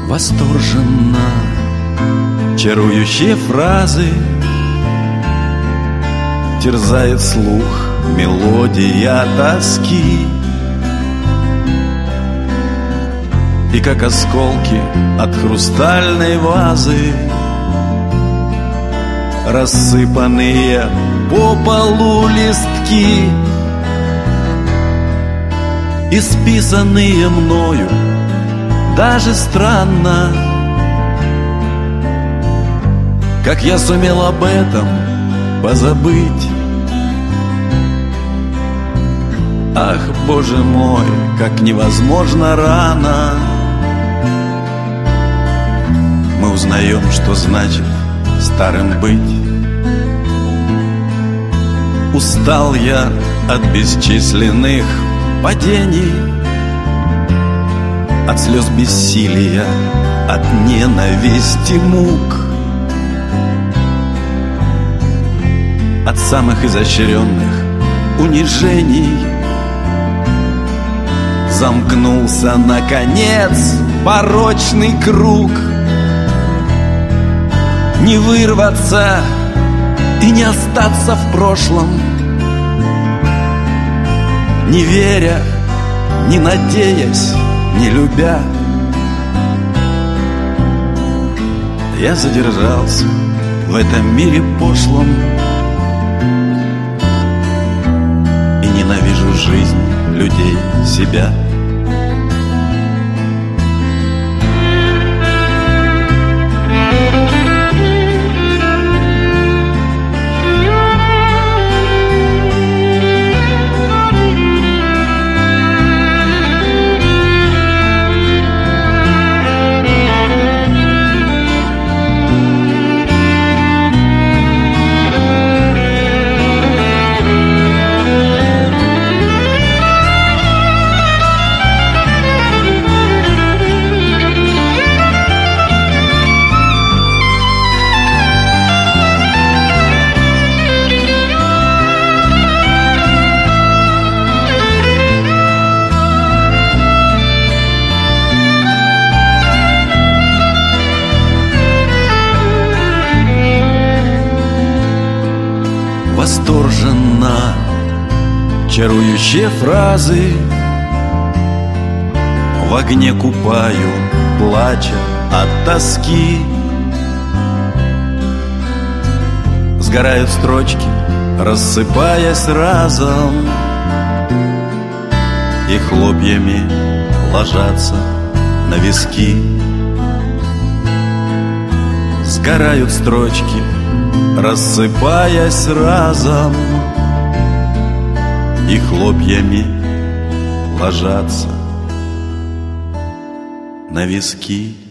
Восторженно чарующие фразы терзает слух мелодия тоски. И как осколки от хрустальной вазы, рассыпанные по полу листки, исписанные мною даже странно, как я сумел об этом позабыть. Ах, Боже мой, как невозможно рано мы узнаем, что значит старым быть. Устал я от бесчисленных падений, от слез бессилия, от ненависти мук, от самых изощренных унижений. Замкнулся, наконец, порочный круг. Не вырваться и не остаться в прошлом, не веря, не надеясь, не любя. Я задержался в этом мире пошлом и ненавижу жизнь, людей, себя. Восторженно чарующие фразы в огне купаю, плача от тоски. Сгорают строчки, рассыпаясь разом, и хлопьями ложатся на виски. Сгорают строчки, рассыпаясь разом, и хлопьями ложатся на виски.